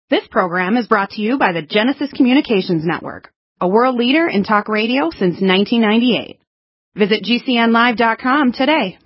This program is brought to you by the Genesis Communications Network, a world leader in talk radio since 1998. Visit GCNlive.com today.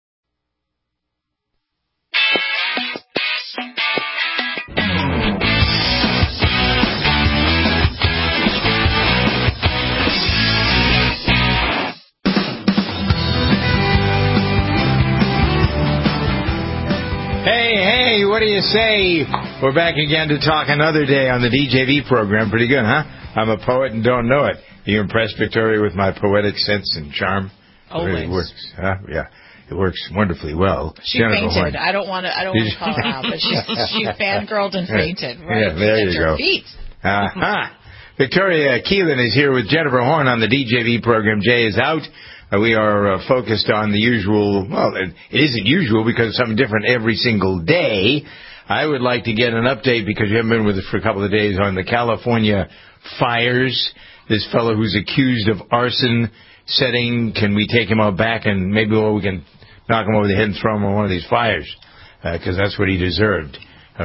Hey, what do you say? We're back again to talk another day on the DJV program. Pretty good, huh? I'm a poet and don't know it. Are you impressed, Victoria, with my poetic sense and charm? Always. It really works, huh? Yeah, it works wonderfully well. She fainted. Horn. I don't want to call her out, but she fangirled and fainted. Right? Yeah, there you go. Feet. Victoria Keelan is here with Jennifer Horn on the DJV program. Jay is out. We are focused on the usual, well, it isn't usual because it's something different every single day. I would like to get an update because you haven't been with us for a couple of days on the California fires. This fellow who's accused of arson setting, can we take him out back and maybe we can knock him over the head and throw him on one of these fires because that's what he deserves.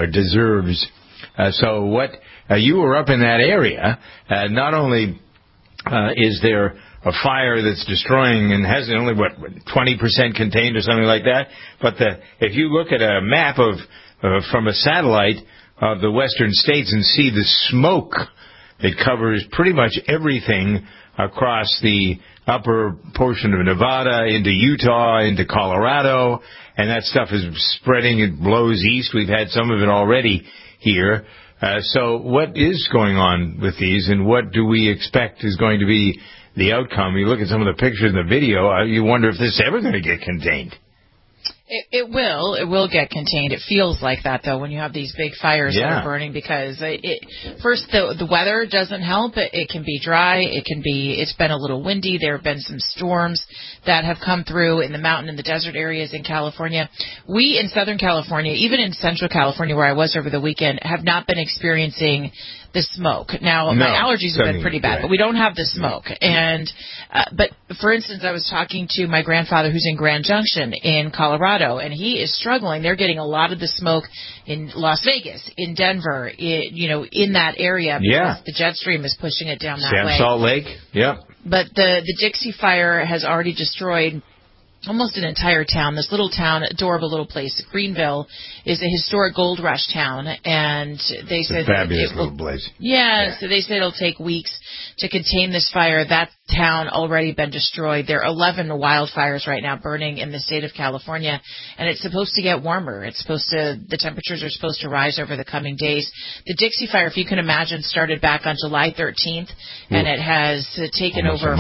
So what, you were up in that area. Not only is there a fire that's destroying and has only, 20% contained or something like that. But if you look at a map of from a satellite of the western states and see the smoke that covers pretty much everything across the upper portion of Nevada into Utah, into Colorado, and that stuff is spreading. It blows east. We've had some of it already here. So what is going on with these, and what do we expect is going to be the outcome? You look at some of the pictures in the video, you wonder if this is ever going to get contained. It will get contained. It feels like that, though, when you have these big fires that are burning, because first, the weather doesn't help. It can be dry. It's been a little windy. There have been some storms that have come through in the mountain and the desert areas in California. We in Southern California, even in Central California, where I was over the weekend, have not been experiencing the smoke. Now, my allergies have been pretty bad, but we don't have the smoke. And but, for instance, I was talking to my grandfather who's in Grand Junction in Colorado, and he is struggling. They're getting a lot of the smoke in Las Vegas, in Denver, in that area, because the jet stream is pushing it down that way. Salt Lake, But the Dixie Fire has already destroyed almost an entire town. This little town, adorable little place, Greenville, is a historic gold rush town, and they said fabulous little place. So they said it'll take weeks to contain this fire. That town already been destroyed. There are 11 wildfires right now burning in the state of California, and it's supposed to get warmer. The temperatures are supposed to rise over the coming days. The Dixie Fire, if you can imagine, started back on July 13th, and it has taken over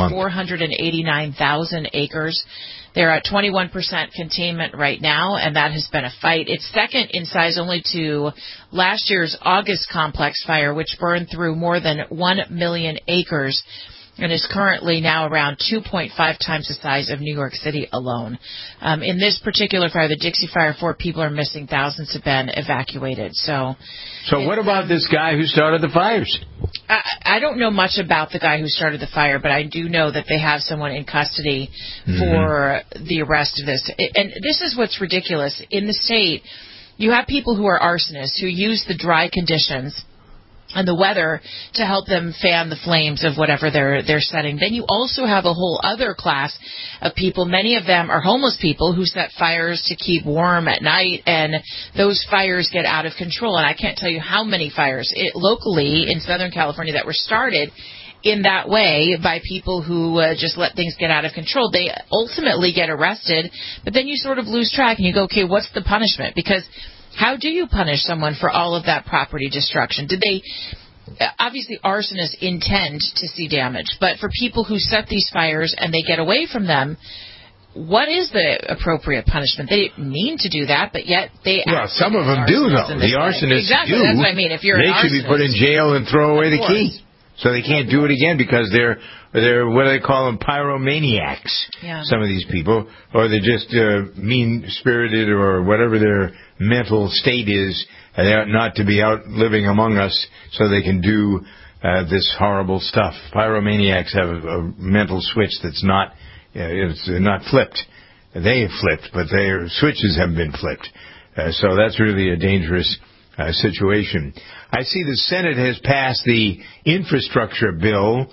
489,000 acres. They're at 21% containment right now, and that has been a fight. It's second in size only to last year's August complex fire, which burned through more than 1 million acres and is currently now around 2.5 times the size of New York City alone. In this particular fire, the Dixie Fire, 4 people are missing. Thousands have been evacuated. So what about this guy who started the fires? I don't know much about the guy who started the fire, but I do know that they have someone in custody for the arrest of this. And this is what's ridiculous. In the state, you have people who are arsonists who use the dry conditions and the weather to help them fan the flames of whatever they're setting. Then you also have a whole other class of people. Many of them are homeless people who set fires to keep warm at night, and those fires get out of control. And I can't tell you how many fires locally in Southern California that were started in that way by people who just let things get out of control. They ultimately get arrested, but then you sort of lose track and you go, okay, what's the punishment? Because how do you punish someone for all of that property destruction? Obviously, arsonists intend to see damage, but for people who set these fires and they get away from them, what is the appropriate punishment? They didn't mean to do that, but yet they some of them do, though. The arsonists do. That's what I mean. If you're they should be put in jail and throw away the key. So they can't do it again because they're what do they call them, pyromaniacs, some of these people, or they're just mean-spirited or whatever their mental state is. They ought not to be out living among us so they can do this horrible stuff. Pyromaniacs have a mental switch that's not flipped. They have flipped, but their switches have been flipped. So that's really a dangerous situation. I see the Senate has passed the infrastructure bill.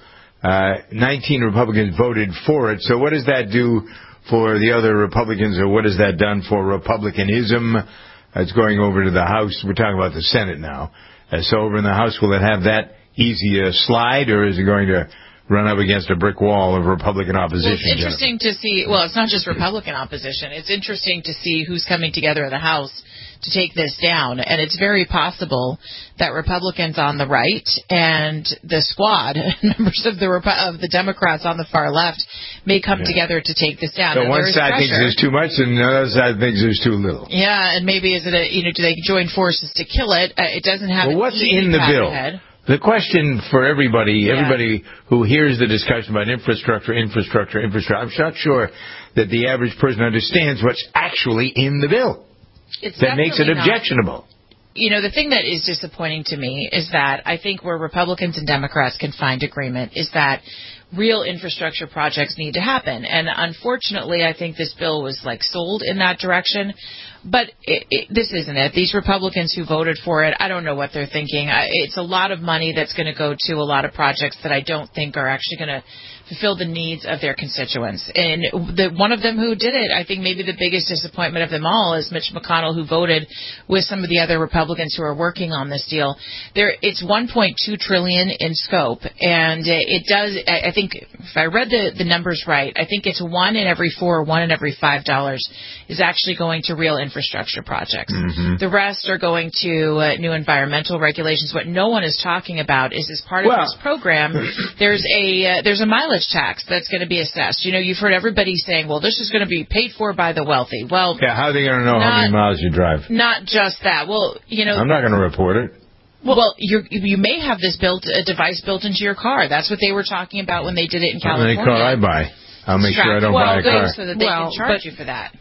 19 Republicans voted for it. So what does that do for the other Republicans, or what has that done for Republicanism? It's going over to the House. We're talking about the Senate now. So over in the House, will it have that easy slide, or is it going to run up against a brick wall of Republican opposition? Well, it's interesting to see. Well, it's not just Republican opposition. It's interesting to see who's coming together in the House to take this down. And it's very possible that Republicans on the right and the squad, members of the Democrats on the far left, may come together to take this down. So one side thinks there's too much, and the other side thinks there's too little. Yeah, and maybe do they join forces to kill it? It doesn't have. Well, what's in the bill? Ahead. The question for everybody who hears the discussion about infrastructure, I'm not sure that the average person understands what's actually in the bill. That makes it objectionable. The thing that is disappointing to me is that I think where Republicans and Democrats can find agreement is that real infrastructure projects need to happen. And unfortunately, I think this bill was sold in that direction. But this isn't it. These Republicans who voted for it, I don't know what they're thinking. It's a lot of money that's going to go to a lot of projects that I don't think are actually going to fulfill the needs of their constituents. And one of them who did it, I think maybe the biggest disappointment of them all is Mitch McConnell, who voted with some of the other Republicans who are working on this deal. It's $1.2 trillion in scope, and it does. I think if I read the numbers right, I think it's $1 in every $4 or $1 in every $5 is actually going to real infrastructure projects. Mm-hmm. The rest are going to new environmental regulations. What no one is talking about is as part of this program, there's a mileage tax that's going to be assessed. You've heard everybody saying, well, this is going to be paid for by the wealthy. Well, how are they going to know how many miles you drive? Not just that. Well, I'm not going to report it. Well, you may have this a device built into your car. That's what they were talking about when they did it in California. How many car I buy? I'll make sure I don't buy a car. So that they can charge you for that.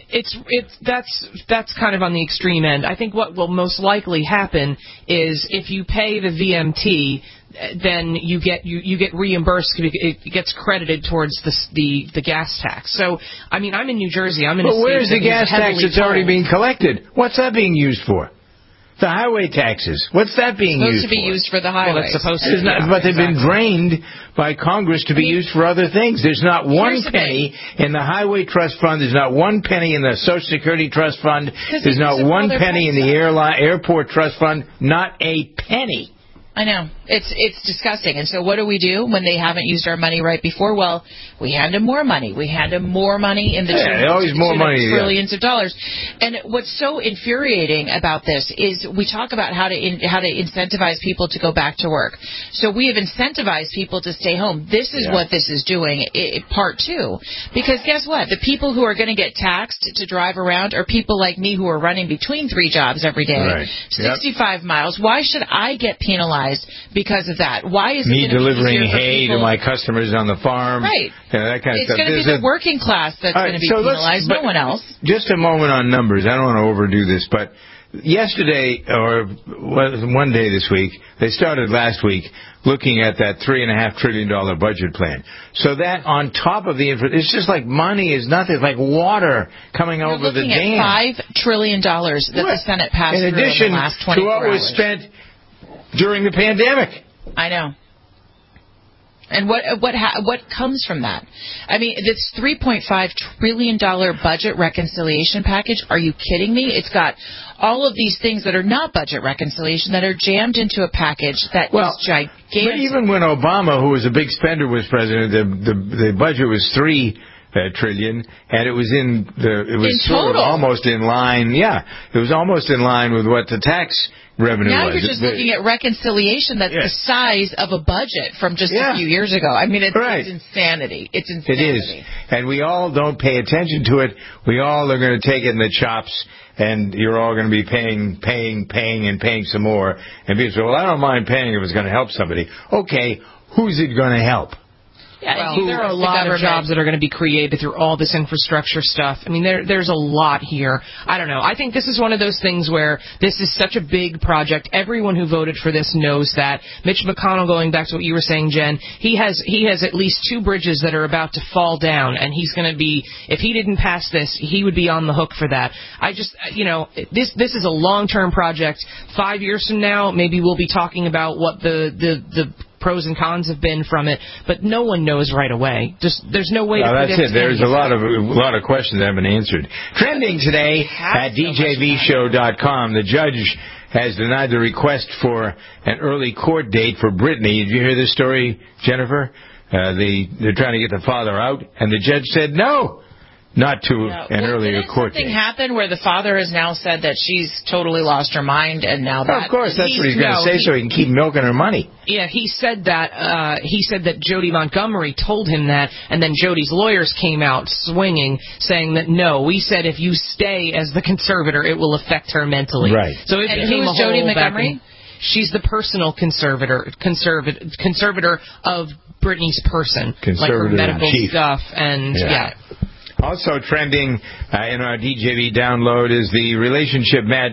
That's kind of on the extreme end. I think what will most likely happen is if you pay the VMT, then you get reimbursed. It gets credited towards the gas tax. So, I'm in New Jersey. I'm in a state. But where's the gas tax that's already being collected? What's that being used for? The highway taxes. What's that being used for? Supposed to be used for the highways. Well, it's supposed to. But they've been drained by Congress to be used for other things. There's not one penny in the Highway Trust Fund. There's not one penny in the Social Security Trust Fund. There's not one penny in the Airport Trust Fund. Not a penny. I know. It's disgusting. And so what do we do when they haven't used our money right before? Well, we hand them more money. We hand them more money in the trillions of dollars. And what's so infuriating about this is we talk about how to incentivize people to go back to work. So we have incentivized people to stay home. This is what this is doing, part two. Because guess what? The people who are going to get taxed to drive around are people like me who are running between 3 jobs every day, 65 miles. Why should I get penalized because of that? Why is me delivering hay to my customers on the farm? Right. That kind of stuff. It's going to be the working class that's going to be penalized, no one else. Just a moment on numbers. I don't want to overdo this, but yesterday, or one day this week, they started last week looking at that $3.5 trillion budget plan. So that on top of it's just like money is nothing. It's like water coming over the dam. Looking at $5 trillion that the Senate passed through in the last 24 hours. In addition to what was spent during the pandemic. I know. And what comes from that? This $3.5 trillion budget reconciliation package, are you kidding me? It's got all of these things that are not budget reconciliation that are jammed into a package that is gigantic. But even when Obama, who was a big spender, was president, the budget was $3 trillion, and it was almost in line. Yeah, it was almost in line with what the tax revenue now was. You're just looking at reconciliation that's the size of a budget from just a few years ago. It's insanity. It's insanity. It is. And we all don't pay attention to it. We all are going to take it in the chops, and you're all going to be paying some more. And people say, well, I don't mind paying if it's going to help somebody. Okay, who's it going to help? Yeah, Well, there are a lot of jobs that are going to be created through all this infrastructure stuff. I mean, there's a lot here. I don't know. I think this is one of those things where this is such a big project. Everyone who voted for this knows that. Mitch McConnell, going back to what you were saying, Jen, he has at least 2 bridges that are about to fall down, and he's going to be, if he didn't pass this, he would be on the hook for that. I just, this is a long-term project. 5 years from now, maybe we'll be talking about what the pros and cons have been from it, but no one knows right away. There's no way to predict. That's it. There's a lot of questions that haven't been answered. Trending today at DJVshow.com, the judge has denied the request for an early court date for Britney. Did you hear this story, Jennifer? They're trying to get the father out, and the judge said no. Not to an earlier court date. Something happened where the father has now said that she's totally lost her mind, and now that... Of course, that's what he's going to say, so he can keep milking her money. Yeah, he said that Jody Montgomery told him that, and then Jody's lawyers came out swinging, saying that, no, we said if you stay as the conservator, it will affect her mentally. Right. So it became who is Jody Montgomery? She's the personal conservator of Britney's person, like her medical stuff, and yeah. Also trending in our DJV download is the relationship Matt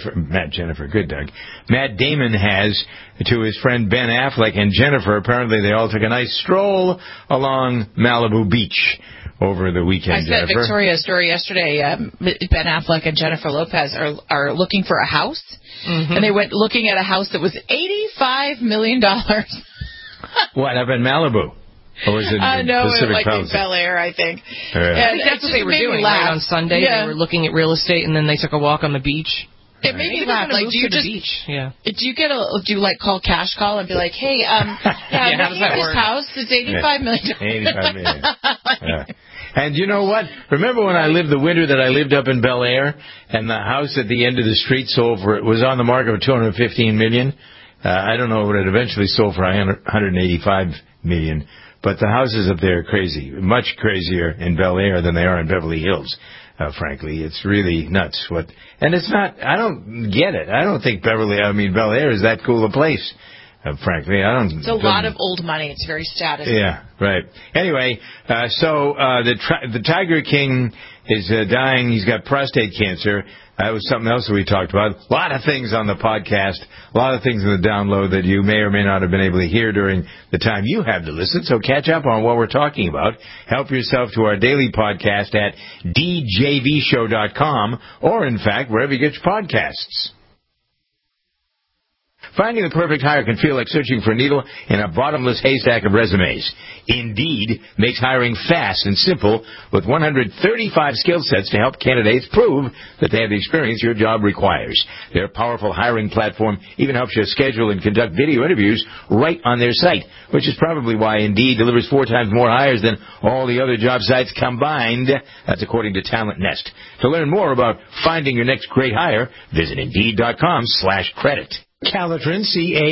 Damon has to his friend Ben Affleck and Jennifer. Apparently they all took a nice stroll along Malibu Beach over the weekend. I said Victoria's story yesterday. Ben Affleck and Jennifer Lopez are looking for a house, and they went looking at a house that was $85 million. What, up in Malibu? Or was it in Bel Air, I think. Right. I think that's what they were doing, right? On Sunday, they were looking at real estate, and then they took a walk on the beach. It made me laugh. Like, do you call cash call and be like, hey, how does that work? This house is $85 million. $85 million. And you know what? Remember when the winter that I lived up in Bel Air, and the house at the end of the street was on the market for $215 million? I don't know what it eventually sold for $185 million. But the houses up there are crazy, much crazier in Bel Air than they are in Beverly Hills, frankly. It's really nuts. And it's not, I don't get it. I don't think Bel Air is that cool a place, frankly. It's a lot of old money. It's very status. Yeah, right. Anyway, the Tiger King is dying. He's got prostate cancer. That was something else that we talked about. A lot of things on the podcast, a lot of things in the download that you may or may not have been able to hear during the time you have to listen. So catch up on what we're talking about. Help yourself to our daily podcast at djvshow.com or, in fact, wherever you get your podcasts. Finding the perfect hire can feel like searching for a needle in a bottomless haystack of resumes. Indeed makes hiring fast and simple with 135 skill sets to help candidates prove that they have the experience your job requires. Their powerful hiring platform even helps you schedule and conduct video interviews right on their site, which is probably why Indeed delivers 4 times more hires than all the other job sites combined. That's according to Talent Nest. To learn more about finding your next great hire, visit Indeed.com/credit. Calotren,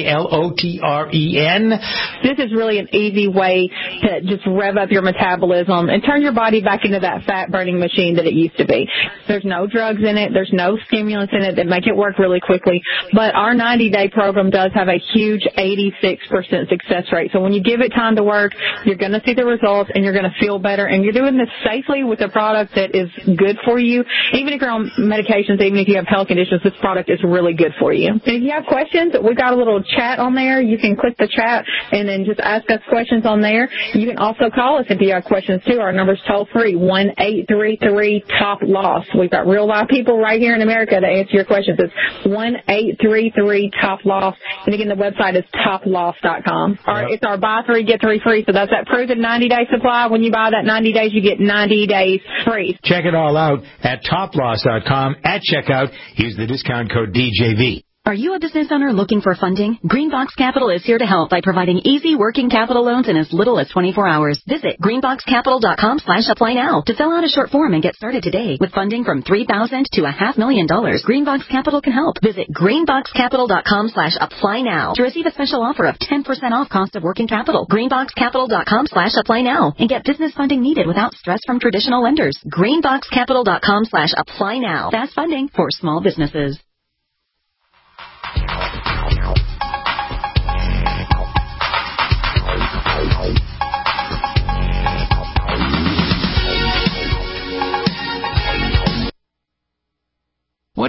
Calotren. This is really an easy way to just rev up your metabolism and turn your body back into that fat-burning machine that it used to be. There's no drugs in it. There's no stimulants in it that make it work really quickly. But our 90-day program does have a huge 86% success rate. So when you give it time to work, you're going to see the results, and you're going to feel better. And you're doing this safely with a product that is good for you. Even if you're on medications, even if you have health conditions, this product is really good for you. And if you have questions, we got a little chat on there. You can click the chat and then just ask us questions on there. You can also call us if you have questions too. Our number's toll free, 1-833-TOP-LOSS. We've got real live people right here in America to answer your questions. It's 1-833-TOP-LOSS. And again, the website is toploss.com. It's our buy 3, get 3 free. So that's that proven 90-day supply. When you buy that 90 days, you get 90 days free. Check it all out at toploss.com. At checkout, use the discount code DJV. Are you a business owner looking for funding? Greenbox Capital is here to help by providing easy working capital loans in as little as 24 hours. Visit greenboxcapital.com/apply now to fill out a short form and get started today. With funding from $3,000 to $500,000, Greenbox Capital can help. Visit greenboxcapital.com/apply now to receive a special offer of 10% off cost of working capital. Greenboxcapital.com/apply now and get business funding needed without stress from traditional lenders. Greenboxcapital.com/apply now. Fast funding for small businesses.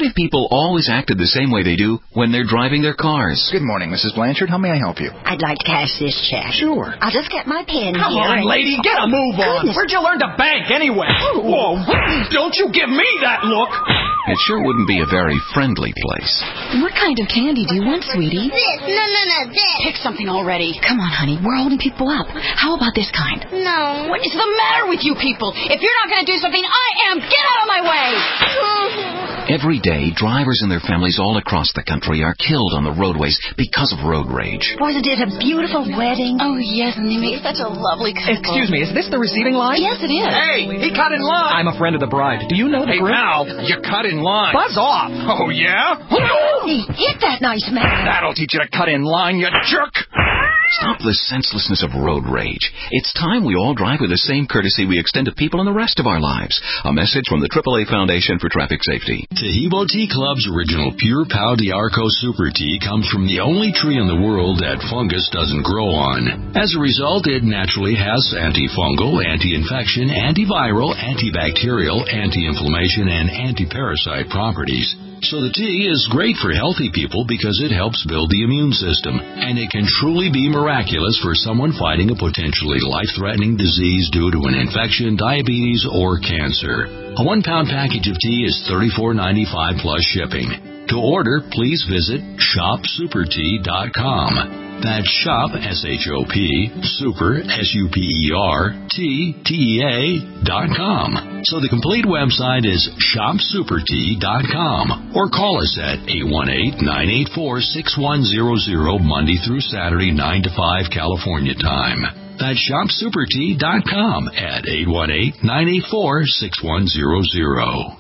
What if people always acted the same way they do when they're driving their cars? Good morning, Mrs. Blanchard. How may I help you? I'd like to cash this check. Sure. I'll just get my pen Come here. on, lady, get a move on. Goodness. Where'd you learn to bank anyway? Whoa, don't you give me that look. It sure wouldn't be a very friendly place. What kind of candy do you want, sweetie? This. No, this. Pick something already. Come on, honey. We're holding people up. How about this kind? No. What is the matter with you people? If you're not going to do something, I am. Get out of my way! Every day, drivers and their families all across the country are killed on the roadways because of road rage. Wasn't it a beautiful wedding? Oh, yes, and they make such a lovely couple. Excuse me, is this the receiving line? Yes, it is. Hey, he cut in line. I'm a friend of the bride. Do you know the group? Now, you cut in line. Buzz off. Oh, yeah? Hey, hit that nice man. That'll teach you to cut in line, you jerk. Stop the senselessness of road rage. It's time we all drive with the same courtesy we extend to people in the rest of our lives. A message from the AAA Foundation for Traffic Safety. Tahibo Tea Club's original Pure Pau d'Arco Super Tea comes from the only tree in the world that fungus doesn't grow on. As a result, it naturally has antifungal, anti-infection, antiviral, antibacterial, anti-inflammation, and anti-parasite properties. So the tea is great for healthy people because it helps build the immune system, and it can truly be miraculous for someone fighting a potentially life-threatening disease due to an infection, diabetes, or cancer. A 1-pound package of tea is $34.95 plus shipping. To order, please visit shopsupertea.com. That's shop, S-H-O-P, super, S-U-P-E-R, T-T-E-A.com. So the complete website is shopsupertea.com. Or call us at 818-984-6100 Monday through Saturday, 9 to 5 California time. That's shopsupertea.com at 818-984-6100.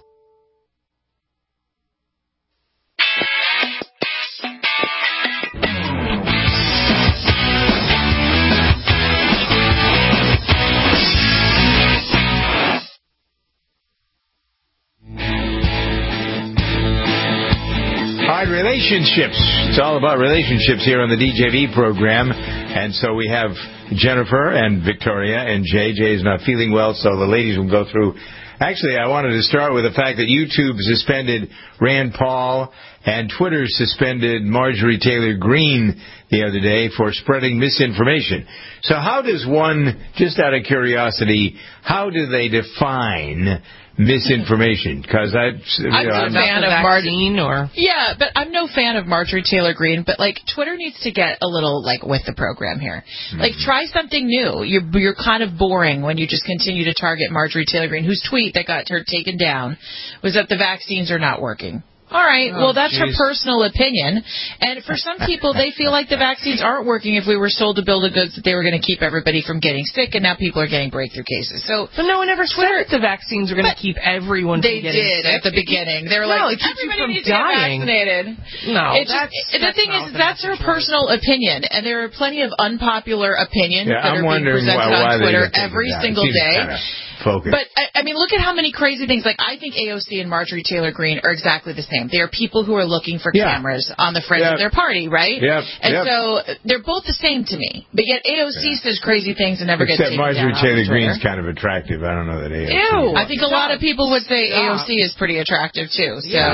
Relationships. It's all about relationships here on the DJV program. And so we have Jennifer and Victoria, and Jay. Jay is not feeling well, so the ladies will go through. Actually, I wanted to start with the fact that YouTube suspended Rand Paul and Twitter suspended Marjorie Taylor Greene the other day for spreading misinformation. So how does one, just out of curiosity, how do they define misinformation? Because I'm a fan of vaccine or yeah, but I'm no fan of Marjorie Taylor Greene. But like Twitter needs to get a little like with the program here. Like try something new. You're kind of boring when you just continue to target Marjorie Taylor Greene, whose tweet that got her taken down was that the vaccines are not working. All right, well, that's her personal opinion. And for some people, they feel like the vaccines aren't working if we were sold a bill of goods that they were going to keep everybody from getting sick, and now people are getting breakthrough cases. So, but no one ever said that the vaccines are going to keep everyone from getting sick. They did at the beginning. They were like, everybody needs to get vaccinated. No, the thing is, that's her personal opinion, and there are plenty of unpopular opinions that are being presented on Twitter every single day. Focus. But, I mean, look at how many crazy things. Like, I think AOC and Marjorie Taylor Greene are exactly the same. They are people who are looking for cameras on the front of their party, right? So they're both the same to me. But yet AOC says crazy things and never gets taken down. Except Marjorie Taylor Greene's kind of attractive. I don't know that AOC. Ew. I think a lot of people would say AOC is pretty attractive, too. So,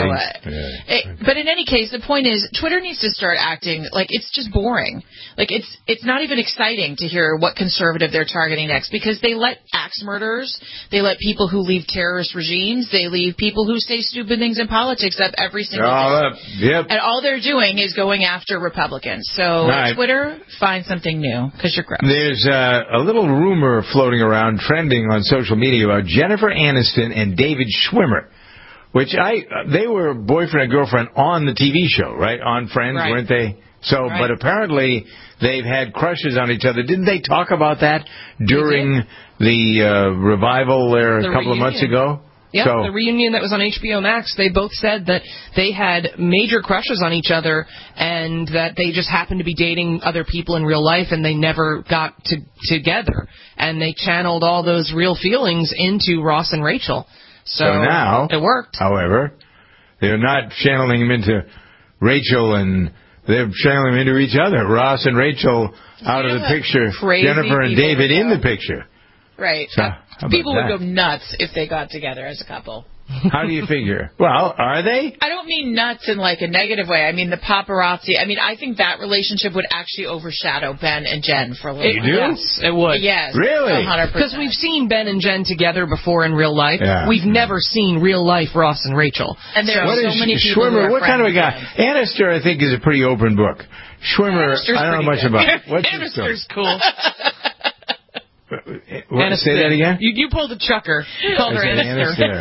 but in any case, the point is, Twitter needs to start acting like it's just boring. Like, it's not even exciting to hear what conservative they're targeting next, because they let axe murderers, they let people who leave terrorist regimes, they leave people who say stupid things in politics up every single day. And all they're doing is going after Republicans. So Twitter, find something new, because you're gross. There's a little rumor floating around, trending on social media about Jennifer Aniston and David Schwimmer, which they were boyfriend and girlfriend on the TV show, right? On Friends, weren't they? So, but apparently they've had crushes on each other. Didn't they talk about that during the revival there a couple of months ago? Yeah, so, the reunion that was on HBO Max, they both said that they had major crushes on each other and that they just happened to be dating other people in real life and they never got together. And they channeled all those real feelings into Ross and Rachel. So now, it worked. However, they're not channeling them into Rachel and they're channeling them into each other. Ross and Rachel out of the picture. Jennifer and David in the picture. Right. So, people would go nuts if they got together as a couple. How do you figure? Well, are they? I don't mean nuts in like a negative way. I mean the paparazzi. I mean, I think that relationship would actually overshadow Ben and Jen for a little You while. do? Yes, it would. Yes. Really? 100%. Because we've seen Ben and Jen together before in real life. Yeah. We've never seen real life Ross and Rachel. And there are What so is many people who Schwimmer? are What kind of a guy? friends Annister, I think, is a pretty open book. Schwimmer, Annister's I don't know much pretty good. about. What's his story? Annister's cool. What, say that again? You pulled a chucker. You called her Annister.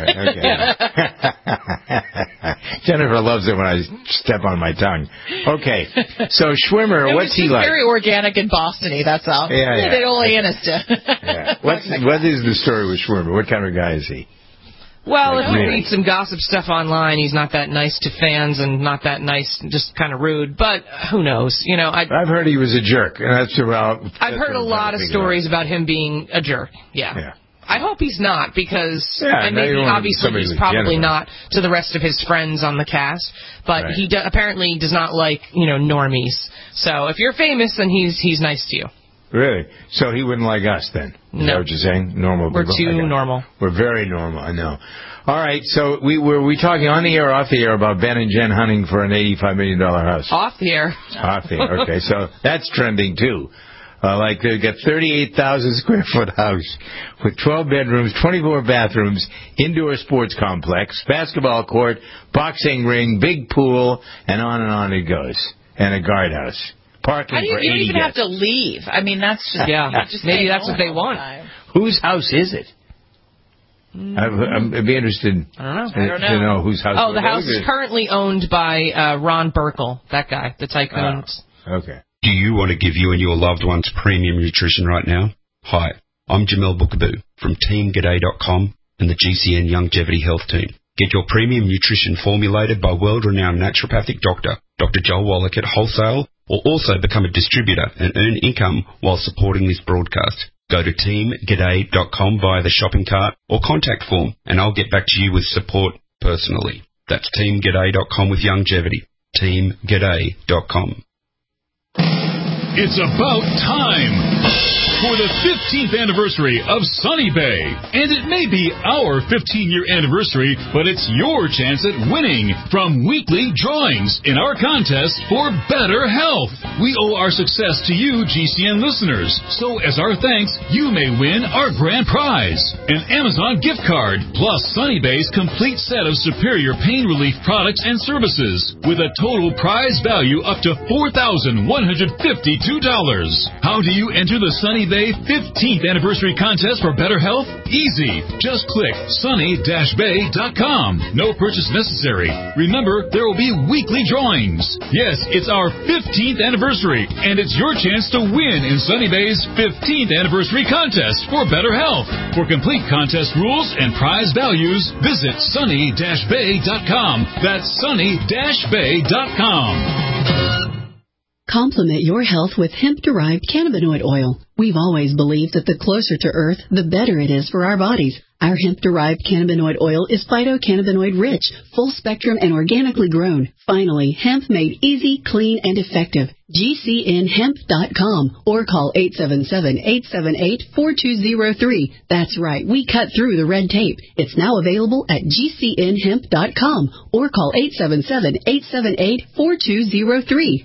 Okay. Jennifer loves it when I step on my tongue. Okay. So Schwimmer, what's he like? Very organic and Boston-y, that's all. Yeah. They only Annister. Yeah. What is the story with Schwimmer? What kind of a guy is he? Well, if you really? read some gossip stuff online, he's not that nice to fans and not that nice, just kind of rude. But who knows? You know, I've heard he was a jerk, and that's about. I've heard a lot of stories about him being a jerk. Yeah. I hope he's not, because I mean, obviously he's probably not to the rest of his friends on the cast, but Right. he apparently does not like, normies. So if you're famous, then he's nice to you. Really? So he wouldn't like us then? Is that what you're saying? Normal We're people? too normal. We're very normal, I know. All right, so were we talking on the air or off the air about Ben and Jen hunting for an $85 million house? Off the air. Off the air, okay. So that's trending, too. Like they've got 38,000 square foot house with 12 bedrooms, 24 bathrooms, indoor sports complex, basketball court, boxing ring, big pool, and on it goes. And a guardhouse. Parking How do you, for you 80 don't even guests. have to leave. I mean, that's just... just maybe that's what they want. Whose house is it? I'd be interested to know whose house. Oh, the house is currently owned by Ron Burkle, that guy, the tycoon. Okay. Do you want to give you and your loved ones premium nutrition right now? Hi, I'm Jamel Bookaboo from TeamGaday.com and the GCN Longevity Health Team. Get your premium nutrition formulated by world-renowned naturopathic doctor, Dr. Joel Wallach at Wholesale, or also become a distributor and earn income while supporting this broadcast. Go to TeamGaday.com via the shopping cart or contact form, and I'll get back to you with support personally. That's TeamGaday.com with longevity. TeamGaday.com. It's about time for the 15th anniversary of Sunny Bay. And it may be our 15-year anniversary, but it's your chance at winning from weekly drawings in our contest for better health. We owe our success to you, GCN listeners. So as our thanks, you may win our grand prize, an Amazon gift card, plus Sunny Bay's complete set of superior pain relief products and services, with a total prize value up to $4,152. How do you enter the Sunny Bay 15th anniversary contest for better health? Easy. Just click sunny-bay.com. No purchase necessary. Remember, there will be weekly drawings. Yes, it's our 15th anniversary, and it's your chance to win in Sunny Bay's 15th anniversary contest for better health. For complete contest rules and prize values, visit sunny-bay.com. That's sunny-bay.com. Complement your health with hemp-derived cannabinoid oil. We've always believed that the closer to Earth, the better it is for our bodies. Our hemp-derived cannabinoid oil is phytocannabinoid-rich, full-spectrum, and organically grown. Finally, hemp made easy, clean, and effective. GCNhemp.com or call 877-878-4203. That's right, we cut through the red tape. It's now available at GCNhemp.com or call 877-878-4203.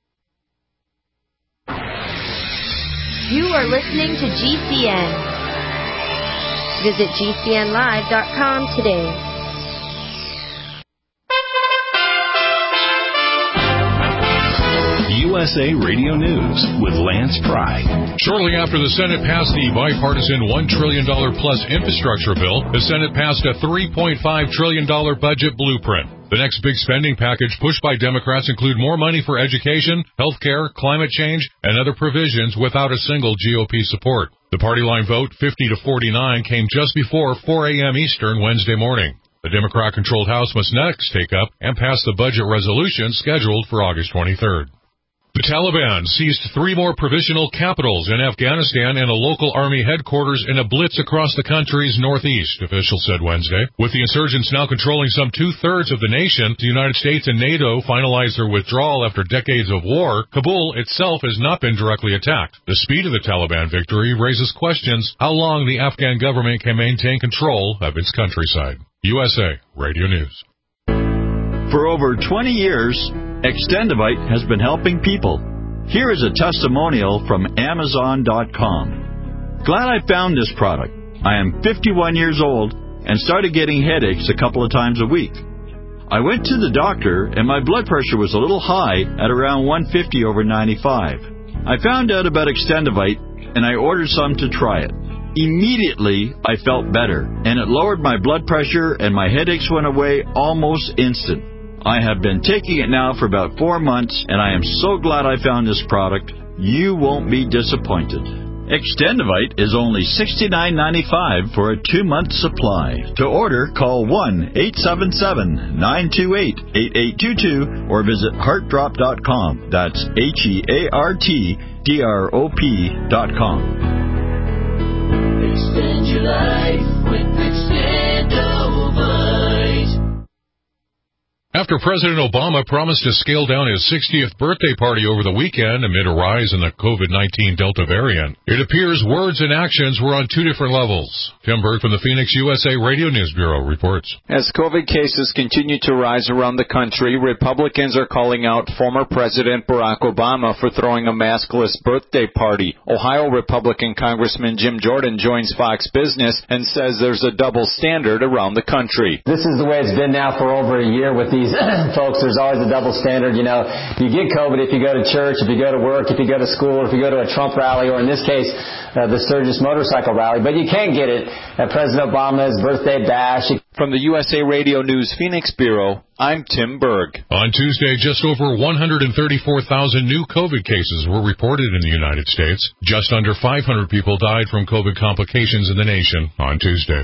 You are listening to GCN. Visit GCNlive.com today. USA Radio News with Lance Pry. Shortly after the Senate passed the bipartisan $1 trillion plus infrastructure bill, the Senate passed a $3.5 trillion budget blueprint. The next big spending package pushed by Democrats include more money for education, health care, climate change, and other provisions without a single GOP support. The party line vote, 50-49, came just before 4 a.m. Eastern Wednesday morning. The Democrat-controlled House must next take up and pass the budget resolution scheduled for August 23rd. The Taliban seized 3 more provisional capitals in Afghanistan and a local army headquarters in a blitz across the country's northeast, officials said Wednesday. With the insurgents now controlling some 2/3 of the nation, the United States and NATO finalized their withdrawal after decades of war. Kabul itself has not been directly attacked. The speed of the Taliban victory raises questions how long the Afghan government can maintain control of its countryside. USA Radio News. For over 20 years, Extendivite has been helping people. Here is a testimonial from Amazon.com. Glad I found this product. I am 51 years old and started getting headaches a couple of times a week. I went to the doctor and my blood pressure was a little high at around 150/95. I found out about Extendivite and I ordered some to try it. Immediately, I felt better and it lowered my blood pressure and my headaches went away almost instant. I have been taking it now for about 4 months, and I am so glad I found this product. You won't be disappointed. Extendivite is only $69.95 for a 2-month supply. To order, call 1-877-928-8822 or visit heartdrop.com. That's HEARTDROP.com. Extend your life with Extendivite. After President Obama promised to scale down his 60th birthday party over the weekend amid a rise in the COVID-19 Delta variant, it appears words and actions were on 2 different levels. Tim Berg from the Phoenix USA Radio News Bureau reports. As COVID cases continue to rise around the country, Republicans are calling out former President Barack Obama for throwing a maskless birthday party. Ohio Republican Congressman Jim Jordan joins Fox Business and says there's a double standard around the country. This is the way it's been now for over a year with these folks. There's always a double standard. You know, you get COVID if you go to church, if you go to work, if you go to school, if you go to a Trump rally, or in this case, the Sturgis motorcycle rally. But you can't get it at President Obama's birthday bash. From the USA Radio News Phoenix Bureau, I'm Tim Berg. On Tuesday, just over 134,000 new COVID cases were reported in the United States. Just under 500 people died from COVID complications in the nation on Tuesday.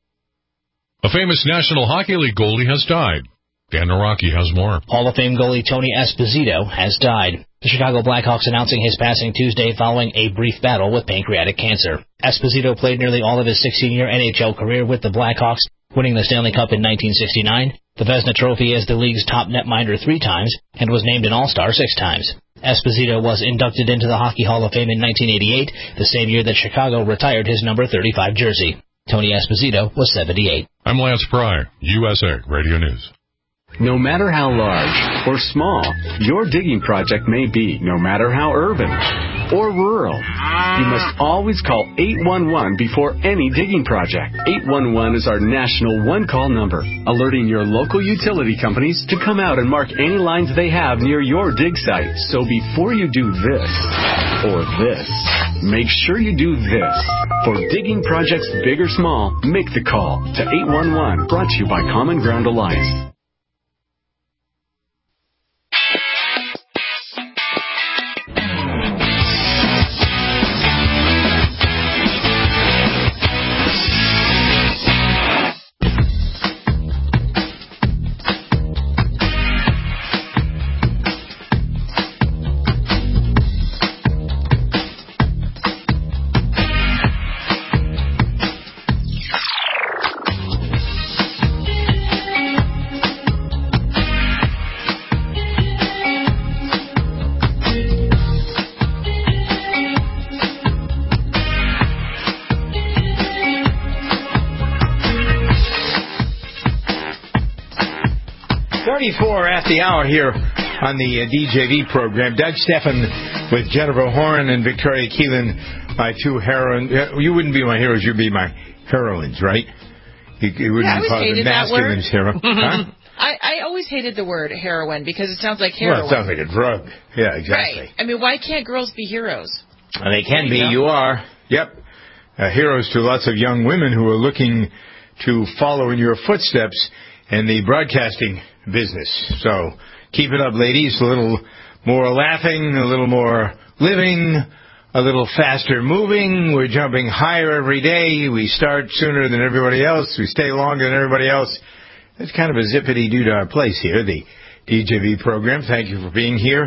A famous National Hockey League goalie has died. Dan Naraki has more. Hall of Fame goalie Tony Esposito has died. The Chicago Blackhawks announcing his passing Tuesday following a brief battle with pancreatic cancer. Esposito played nearly all of his 16-year NHL career with the Blackhawks, winning the Stanley Cup in 1969, the Vezina Trophy as the league's top netminder 3 times, and was named an All-Star 6 times. Esposito was inducted into the Hockey Hall of Fame in 1988, the same year that Chicago retired his number 35 jersey. Tony Esposito was 78. I'm Lance Pry, USA Radio News. No matter how large or small your digging project may be, no matter how urban or rural, you must always call 811 before any digging project. 811 is our national one-call number, alerting your local utility companies to come out and mark any lines they have near your dig site. So before you do this or this, make sure you do this. For digging projects big or small, make the call to 811, brought to you by Common Ground Alliance. At the hour here on the DJV program. Doug Steffen with Jennifer Horn and Victoria Keelan, my 2 heroines. You wouldn't be my heroes, you'd be my heroines, right? You wouldn't be part of the masculine's hero. Huh? I always hated the word heroine because it sounds like heroin. Well, it sounds like a drug. Yeah, exactly. Right. I mean, why can't girls be heroes? They can be. You are. Yep. Heroes to lots of young women who are looking to follow in your footsteps in the broadcasting business. So keep it up, ladies. A little more laughing, a little more living, a little faster moving. We're jumping higher every day. We start sooner than everybody else. We stay longer than everybody else. It's kind of a zippity-doo to our place here, the DJV program. Thank you for being here.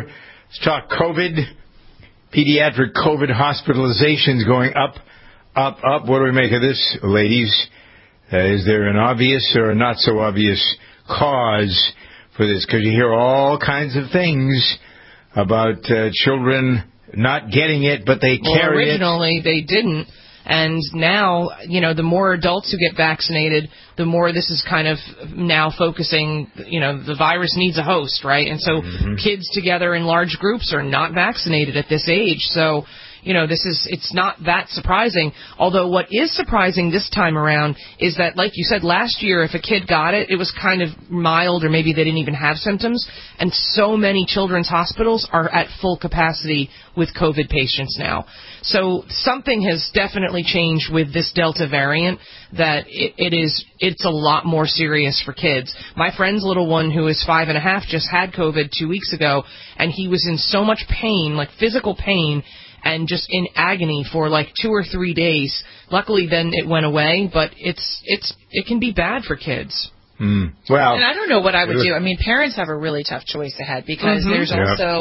Let's talk COVID. Pediatric COVID hospitalizations going up. What do we make of this, ladies? Is there an obvious or a not so obvious cause for this? Because you hear all kinds of things about children not getting it, but they carry it. Originally, they didn't. And now, the more adults who get vaccinated, the more this is kind of now focusing, the virus needs a host, right? And so kids together in large groups are not vaccinated at this age. So, it's not that surprising. Although what is surprising this time around is that, like you said, last year, if a kid got it, it was kind of mild or maybe they didn't even have symptoms. And so many children's hospitals are at full capacity with COVID patients now. So something has definitely changed with this Delta variant that it's a lot more serious for kids. My friend's little one, who is 5.5, just had COVID 2 weeks ago, and he was in so much pain, like physical pain, and just in agony for like 2 or 3 days. Luckily, then it went away, but it can be bad for kids. Well, and I don't know what I would do. I mean, parents have a really tough choice ahead because there's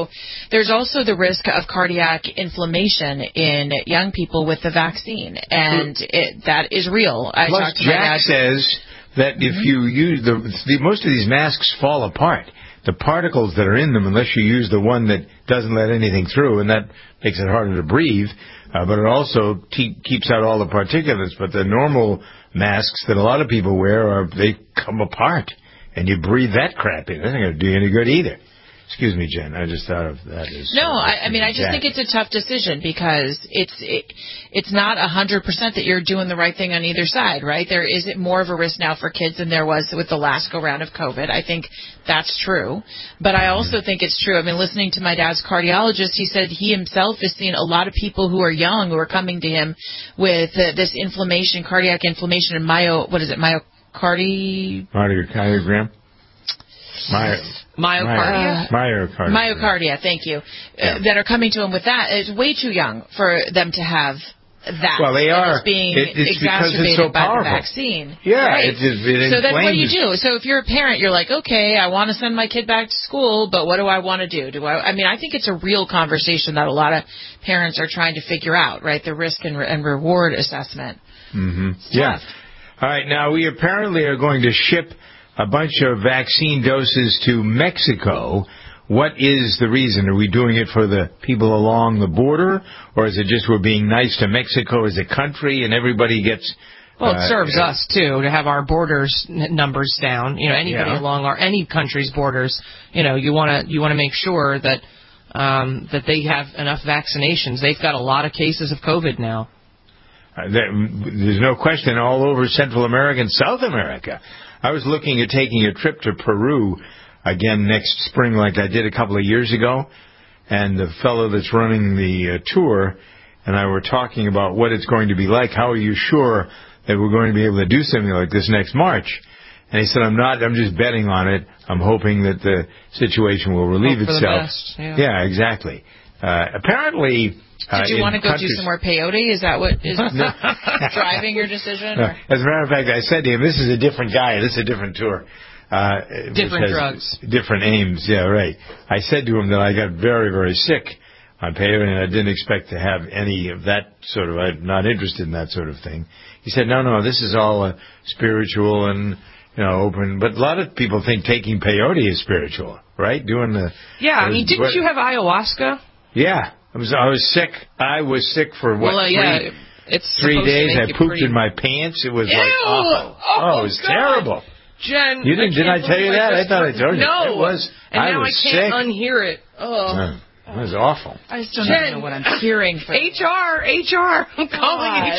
also the risk of cardiac inflammation in young people with the vaccine, and that is real. Plus, Jack says that if you use most of these masks fall apart. The particles that are in them, unless you use the one that doesn't let anything through, and that makes it harder to breathe, but it also keeps out all the particulates. But the normal masks that a lot of people wear, they come apart, and you breathe that crap in. That's not going to do you any good either. Excuse me, Jen. I just thought of that as... No, I just think it's a tough decision because it's not 100% that you're doing the right thing on either side, right? There is more of a risk now for kids than there was with the last go-round of COVID. I think that's true. But I also think it's true. I mean, listening to my dad's cardiologist, he said he himself has seen a lot of people who are young who are coming to him with this inflammation, cardiac inflammation, and myocardium? Myocardia, thank you. That are coming to him with that. It's way too young for them to have that. Well, they are. It's being it's exacerbated by powerful. The vaccine. Yeah. Right? So then what do you do? So if you're a parent, you're like, okay, I want to send my kid back to school, but what do I want to do? I think it's a real conversation that a lot of parents are trying to figure out, right? The risk and reward assessment. Yeah. All right. Now, we apparently are going to ship a bunch of vaccine doses to Mexico. What is the reason? Are we doing it for the people along the border, or is it just we're being nice to Mexico as a country and everybody gets... Well, it serves us, too, to have our borders numbers down. Anybody along any country's borders, you want to make sure that that they have enough vaccinations. They've got a lot of cases of COVID now. There's no question all over Central America and South America. I was looking at taking a trip to Peru again next spring like I did a couple of years ago, and the fellow that's running the tour and I were talking about what it's going to be like. How are you sure that we're going to be able to do something like this next March? And he said, I'm just betting on it. I'm hoping that the situation will relieve itself. For the best, yeah, exactly. Apparently... Did you want to go do some more peyote? Is that what is driving your decision? Or? As a matter of fact, I said to him, this is a different guy. This is a different tour. Different drugs. Different aims. Yeah, right. I said to him that I got very, very sick on peyote, and I didn't expect to have any of that sort of... I'm not interested in that sort of thing. He said, no, this is all spiritual and... open. But a lot of people think taking peyote is spiritual, right? Doing the... Yeah, didn't you have ayahuasca? Yeah. I was sick. I was sick for, 3 days. I pooped in my pants. It was awful. Oh, it was terrible. Jen, didn't I tell you that? I thought I told you. No. It was. And now I can't sick. unhear it. Oh. It was awful. I still don't know what I'm hearing. HR. I'm calling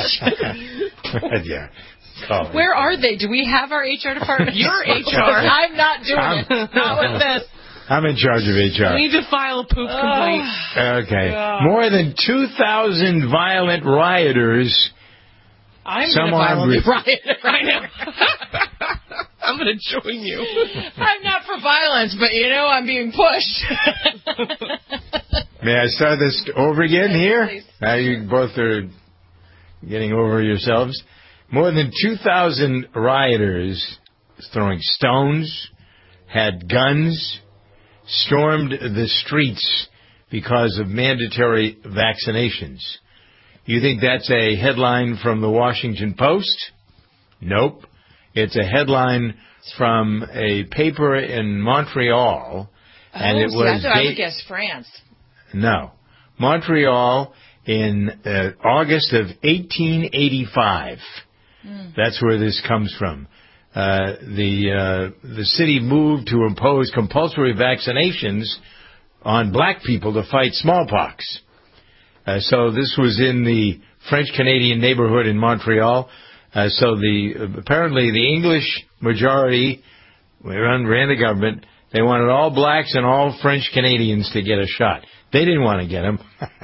HR. Yeah. Where are they? Do we have our HR department? Your HR. I'm not doing it. Not with this. I'm in charge of HR. We need to file a poop complaint. Okay. More than 2,000 violent rioters. I'm going to violently riot right now. I'm going to join you. I'm not for violence, but I'm being pushed. May I start this over again here? Please. Now you both are getting over yourselves. More than 2,000 rioters throwing stones, had guns, stormed the streets because of mandatory vaccinations. You think that's a headline from the Washington Post? Nope. It's a headline from a paper in Montreal. And it was I would guess France. No. Montreal in August of 1885. That's where this comes from. The city moved to impose compulsory vaccinations on black people to fight smallpox. So this was in the French-Canadian neighborhood in Montreal. So apparently the English majority ran the government. They wanted all blacks and all French-Canadians to get a shot. They didn't want to get them,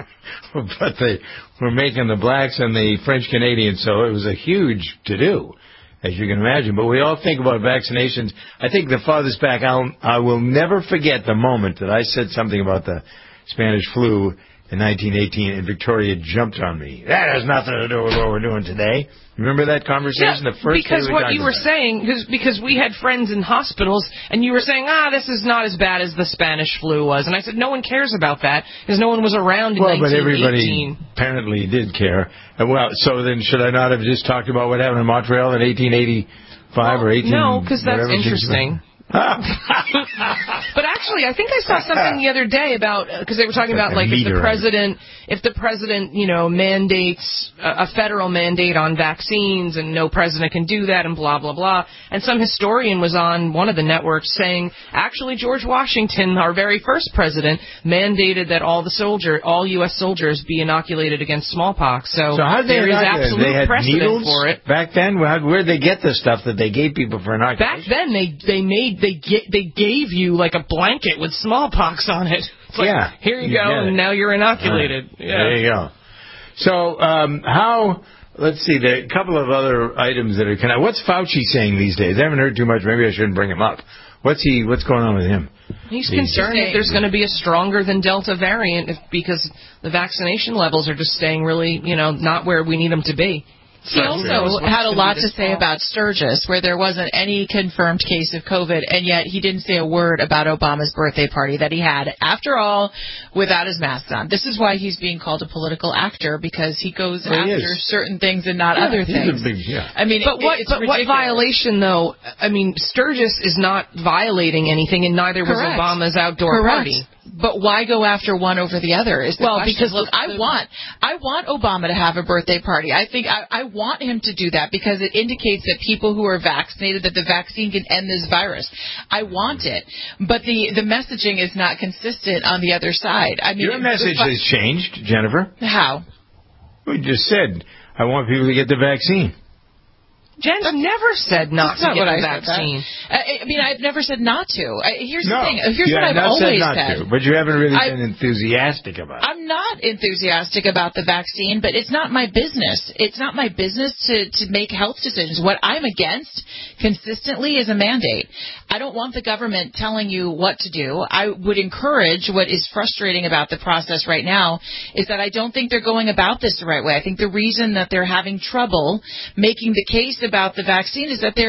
but they were making the blacks and the French-Canadians, so it was a huge to-do, as you can imagine. But we all think about vaccinations. I think the farthest back, I will never forget the moment that I said something about the Spanish flu in 1918, and Victoria jumped on me. That has nothing to do with what we're doing today. Remember that conversation? Yeah, the first because day what you were saying, because we had friends in hospitals, and you were saying, this is not as bad as the Spanish flu was. And I said, no one cares about that, because no one was around in 1918. Well, but everybody apparently did care. Well, so then should I not have just talked about what happened in Montreal in 1885 or 18... No, because that's interesting. But actually, I think I saw something the other day about, because they were talking about, like, if the president, mandates a federal mandate on vaccines, and no president can do that, and blah, blah, blah. And some historian was on one of the networks saying, actually, George Washington, our very first president, mandated that all U.S. soldiers be inoculated against smallpox. So there is absolute precedent for it. Back then, where'd they get the stuff that they gave people for inoculation? Back then, they gave you like a blanket with smallpox on it. It's like, here you go, and now you're inoculated. Right. Yeah. There you go. So let's see, there are a couple of other items that are what's Fauci saying these days? I haven't heard too much. Maybe I shouldn't bring him up. What's going on with him? He's concerned that there's going to be a stronger than Delta variant because the vaccination levels are just staying really, not where we need them to be. He also had a lot to say about Sturgis, where there wasn't any confirmed case of COVID, and yet he didn't say a word about Obama's birthday party that he had, after all, without his mask on. This is why he's being called a political actor, because he goes after certain things and not other things. I mean, but what violation, though? I mean, Sturgis is not violating anything, and neither was Obama's outdoor party. But why go after one over the other? Is the question. Because look, I want Obama to have a birthday party. I think I want him to do that because it indicates that people who are vaccinated, that the vaccine can end this virus. I want it, but the messaging is not consistent on the other side. I mean, your message has changed, Jennifer. How? We just said I want people to get the vaccine. Jen's never said not to get the vaccine. I mean, I've never said not to. Here's the thing. Here's what I've always said. But you haven't really been enthusiastic about it. I'm not enthusiastic about the vaccine, but it's not my business. It's not my business to make health decisions. What I'm against consistently is a mandate. I don't want the government telling you what to do. I would encourage, what is frustrating about the process right now is that I don't think they're going about this the right way. I think the reason that they're having trouble making the case about the vaccine is that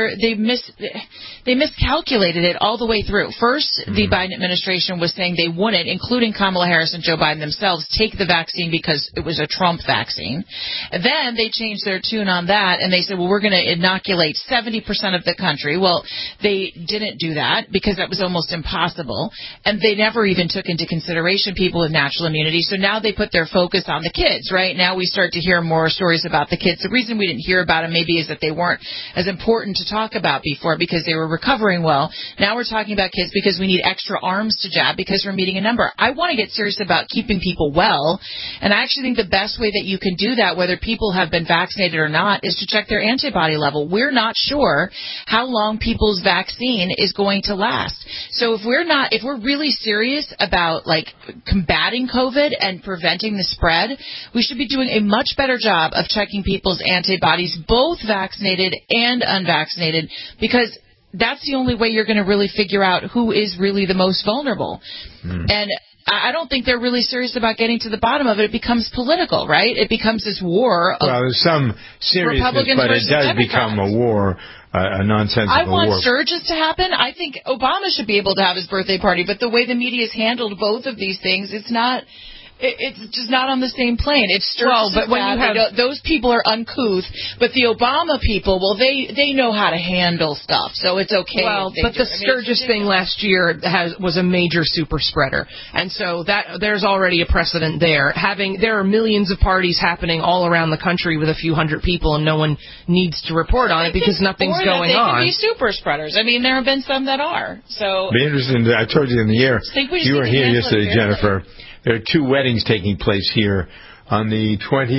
they miscalculated it all the way through. First, the Biden administration was saying they wouldn't, including Kamala Harris and Joe Biden themselves, take the vaccine because it was a Trump vaccine. And then they changed their tune on that, and they said, well, we're going to inoculate 70% of the country. Well, they didn't do that because that was almost impossible, and they never even took into consideration people with natural immunity. So now they put their focus on the kids, right? Now we start to hear more stories about the kids. The reason we didn't hear about them maybe is that they weren't as important to talk about before because they were recovering well. Now we're talking about kids because we need extra arms to jab because we're meeting a number. I want to get serious about keeping people well, and I actually think the best way that you can do that, whether people have been vaccinated or not, is to check their antibody level. We're not sure how long people's vaccine is going to last. So if we're really serious about combating COVID and preventing the spread, we should be doing a much better job of checking people's antibodies, both vaccinated and unvaccinated, because that's the only way you're going to really figure out who is really the most vulnerable. And I don't think they're really serious about getting to the bottom of it. It becomes political, right? It becomes this war of there's some seriousness, Republicans but it does Democrats. become a war a nonsensical I want war. surges to happen. I think Obama should be able to have his birthday party, but the way the media has handled both of these things, it's not. It's just not on the same plane. If Sturgis but when bad, you have those people are uncouth, but the Obama people, well, they know how to handle stuff, so it's okay. Well, but the Sturgis thing last year was a major super spreader, and so there's already a precedent there. There are millions of parties happening all around the country with a few hundred people, and no one needs to report on it because nothing's going on. They can be super spreaders. I mean, there have been some that are. So be interesting. I told you in the air. You were here yesterday, Jennifer. There are 2 weddings taking place here on the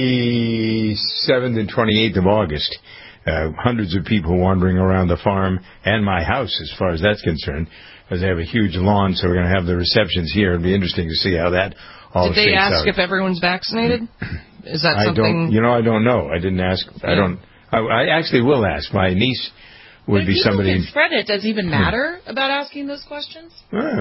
27th and 28th of August. Hundreds of people wandering around the farm and my house, as far as that's concerned, because they have a huge lawn, so we're going to have the receptions here. It'll be interesting to see how that all shakes out. Did they ask if everyone's vaccinated? Is that something? I don't know. I didn't ask. Yeah. I actually will ask. My niece would be somebody. People can spread it. Does it even matter about asking those questions?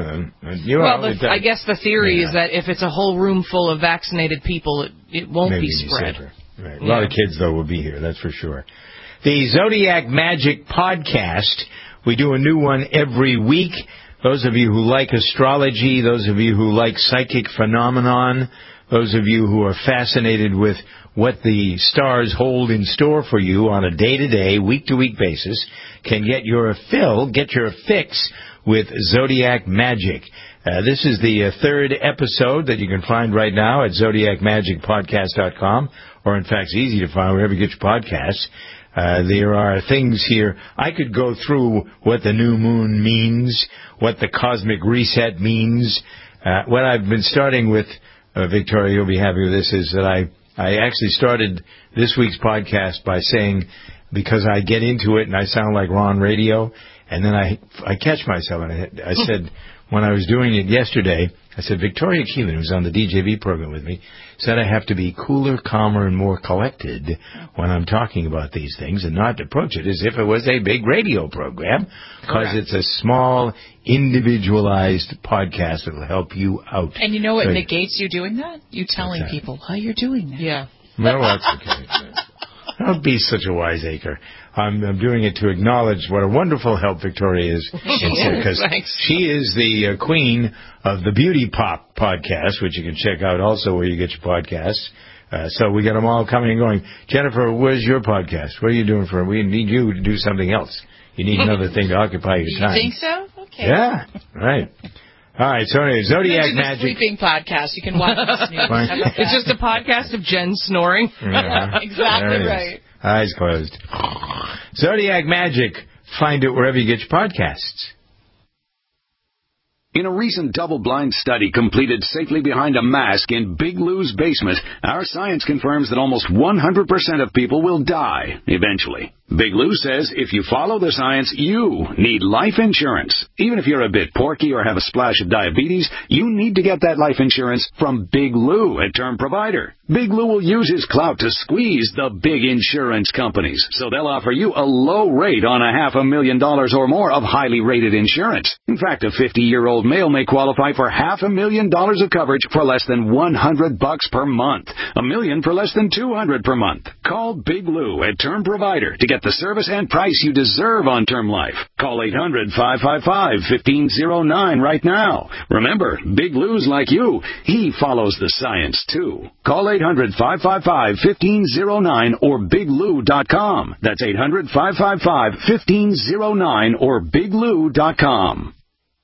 I guess the theory is that if it's a whole room full of vaccinated people, it won't be spread. Right. A lot of kids, though, will be here. That's for sure. The Zodiac Magic podcast. We do a new one every week. Those of you who like astrology, those of you who like psychic phenomenon, those of you who are fascinated with what the stars hold in store for you on a day-to-day, week-to-week basis, can get your fix with Zodiac Magic. This is the 3rd episode that you can find right now at ZodiacMagicPodcast.com, or in fact, it's easy to find wherever you get your podcasts. There are things here. I could go through what the new moon means, what the cosmic reset means. What I've been starting with, Victoria, you'll be happy with this, is that I actually started this week's podcast by saying, because I get into it and I sound like Ron Radio, and then I catch myself, and I said, when I was doing it yesterday, I said, Victoria Keelan, who's on the DJV program with me, said I have to be cooler, calmer, and more collected when I'm talking about these things and not approach it as if it was a big radio program, because it's a small, individualized podcast that will help you out. And you know what negates you doing that? You telling people how you're doing that. Yeah. No, that's okay. Don't be such a wiseacre. I'm doing it to acknowledge what a wonderful help Victoria is. Because she is the queen of the Beauty Pop podcast, which you can check out also where you get your podcasts. So we got them all coming and going. Jennifer, where's your podcast? What are you doing for it? We need you to do something else. You need another thing to occupy your time. You think so? Okay. Yeah, right. All right, so anyway, Zodiac Magic. Sleeping podcast. You can watch the snooze. It's just a podcast of Jen snoring. Yeah. Exactly right. Eyes closed. Zodiac Magic. Find it wherever you get your podcasts. In a recent double-blind study completed safely behind a mask in Big Lou's basement, our science confirms that almost 100% of people will die eventually. Big Lou says if you follow the science, you need life insurance. Even if you're a bit porky or have a splash of diabetes, you need to get that life insurance from Big Lou, a term provider. Big Lou will use his clout to squeeze the big insurance companies, so they'll offer you a low rate on $500,000 or more of highly rated insurance. In fact, a 50-year-old male may qualify for $500,000 of coverage for less than $100 per month, $1 million for less than $200 per month. Call Big Lou, a term provider, to get the service and price you deserve on term life. Call 800-555-1509 right now. Remember, Big Lou's like you. He follows the science, too. Call 800-555-1509 or biglou.com. That's 800-555-1509 or biglou.com.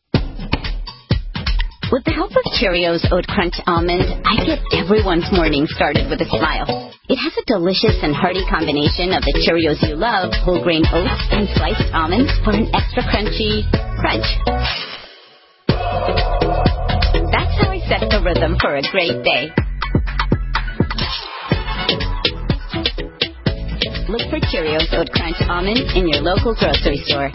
With the help of Cheerios Oat Crunch Almond, I get everyone's morning started with a smile. It has a delicious and hearty combination of the Cheerios you love, whole grain oats, and sliced almonds for an extra crunchy crunch. That's how I set the rhythm for a great day. Look for Cheerios Oat Crunch Almond in your local grocery store.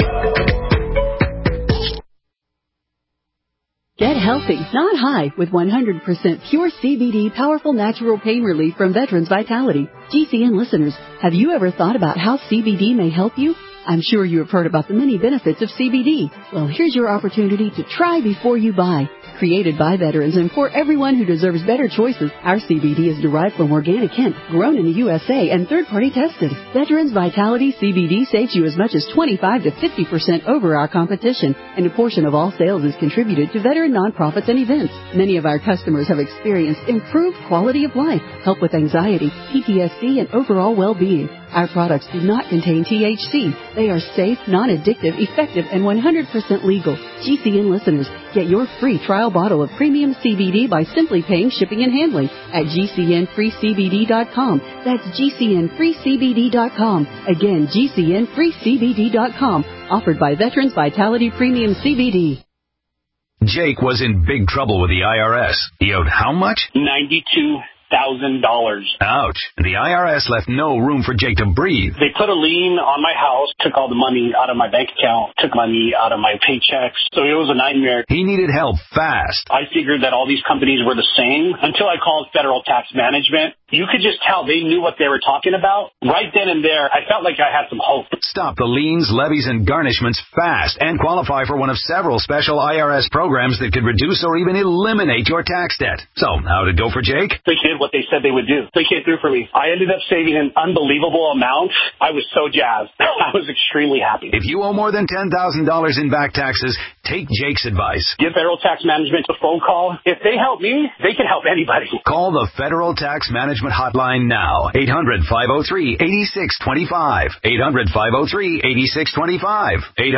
Get healthy, not high, with 100% pure CBD powerful natural pain relief from Veterans Vitality. GCN listeners, have you ever thought about how CBD may help you? I'm sure you have heard about the many benefits of CBD. Well, here's your opportunity to try before you buy. Created by veterans and for everyone who deserves better choices, our CBD is derived from organic hemp, grown in the USA and third-party tested. Veterans Vitality CBD saves you as much as 25 to 50% over our competition, and a portion of all sales is contributed to veteran nonprofits and events. Many of our customers have experienced improved quality of life, help with anxiety, PTSD, and overall well-being. Our products do not contain THC. They are safe, non-addictive, effective, and 100% legal. GCN listeners, get your free trial bottle of premium CBD by simply paying shipping and handling at GCNFreeCBD.com. That's GCNFreeCBD.com. Again, GCNFreeCBD.com. Offered by Veterans Vitality Premium CBD. Jake was in big trouble with the IRS. He owed how much? $92,000. Ouch. The IRS left no room for Jake to breathe. They put a lien on my house, took all the money out of my bank account, took money out of my paychecks. So it was a nightmare. He needed help fast. I figured that all these companies were the same until I called Federal Tax Management. You could just tell they knew what they were talking about. Right then and there, I felt like I had some hope. Stop the liens, levies, and garnishments fast and qualify for one of several special IRS programs that could reduce or even eliminate your tax debt. So, how'd it go for Jake? They did what they said they would do. They came through for me. I ended up saving an unbelievable amount. I was so jazzed. I was extremely happy. If you owe more than $10,000 in back taxes, take Jake's advice. Give Federal Tax Management a phone call. If they help me, they can help anybody. Call the Federal Tax Management hotline now. 800-503-8625. 800-503-8625.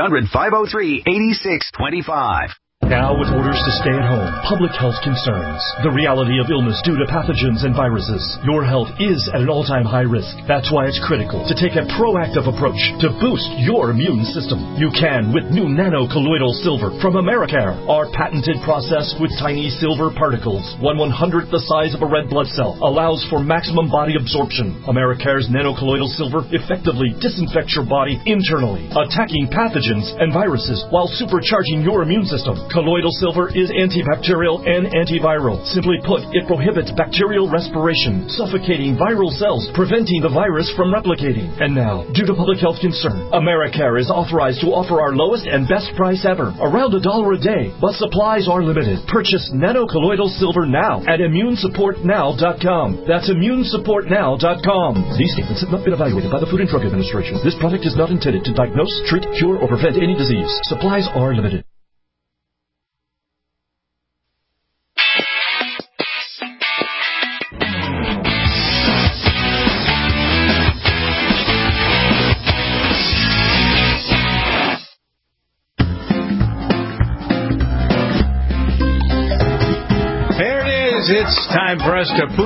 800-503-8625. Now, with orders to stay at home, public health concerns, the reality of illness due to pathogens and viruses, your health is at an all-time high risk. That's why it's critical to take a proactive approach to boost your immune system. You can with new nano-colloidal silver from Americare, our patented process with tiny silver particles, 1/100th the size of a red blood cell, allows for maximum body absorption. Americare's nano-colloidal silver effectively disinfects your body internally, attacking pathogens and viruses while supercharging your immune system. Colloidal silver is antibacterial and antiviral. Simply put, it prohibits bacterial respiration, suffocating viral cells, preventing the virus from replicating. And now, due to public health concern, Americare is authorized to offer our lowest and best price ever, around $1 a day, but supplies are limited. Purchase nano-colloidal silver now at ImmuneSupportNow.com. That's ImmuneSupportNow.com. These statements have not been evaluated by the Food and Drug Administration. This product is not intended to diagnose, treat, cure, or prevent any disease. Supplies are limited. It's time for us to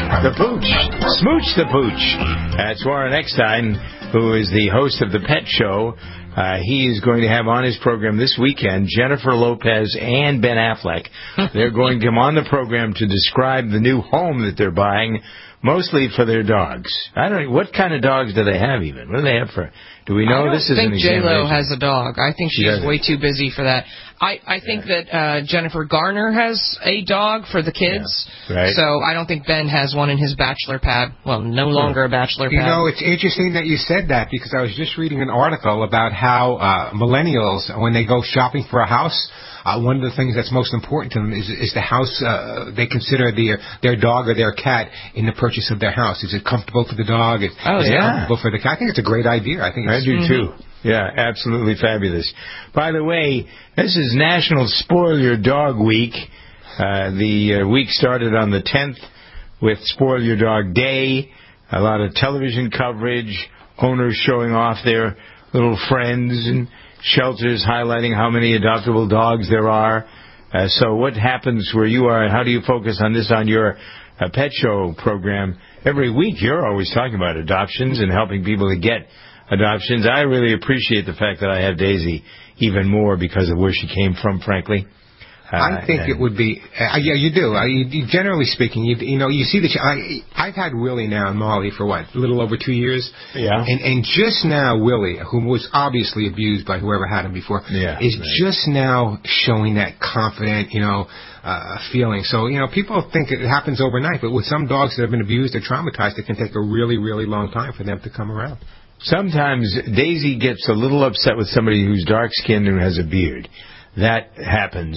smooch the pooch. That's Warren Eckstein, who is the host of The Pet Show. He is going to have on his program this weekend Jennifer Lopez and Ben Affleck. They're going to come on the program to describe the new home that they're buying, mostly for their dogs. I don't know, what kind of dogs do they have even? What do they have for... Do we know this is an examination? I don't think J-Lo has a dog. I think she's way too busy for that. I think that Jennifer Garner has a dog for the kids. Yeah, right. So I don't think Ben has one in his bachelor pad. Well, no longer a bachelor pad. You know, it's interesting that you said that because I was just reading an article about how millennials, when they go shopping for a house, one of the things that's most important to them is the house. They consider their dog or their cat in the purchase of their house. Is it comfortable for the dog? Is it comfortable for the cat? I think it's a great idea. I do too. Yeah, absolutely fabulous. By the way, this is National Spoil Your Dog Week. The week started on the 10th with Spoil Your Dog Day. A lot of television coverage, owners showing off their little friends, and shelters highlighting how many adoptable dogs there are. So what happens where you are, and how do you focus on this on your Pet Show program? Every week you're always talking about adoptions and helping people to get adoptions. I really appreciate the fact that I have Daisy even more because of where she came from, frankly. I think it would be, yeah, you do. Generally speaking, you see that I've had Willie now and Molly for a little over 2 years. Yeah. And just now Willie, who was obviously abused by whoever had him before, is just now showing that confident, feeling. So, people think it happens overnight, but with some dogs that have been abused or traumatized, it can take a really, really long time for them to come around. Sometimes Daisy gets a little upset with somebody who's dark-skinned and has a beard. That happens.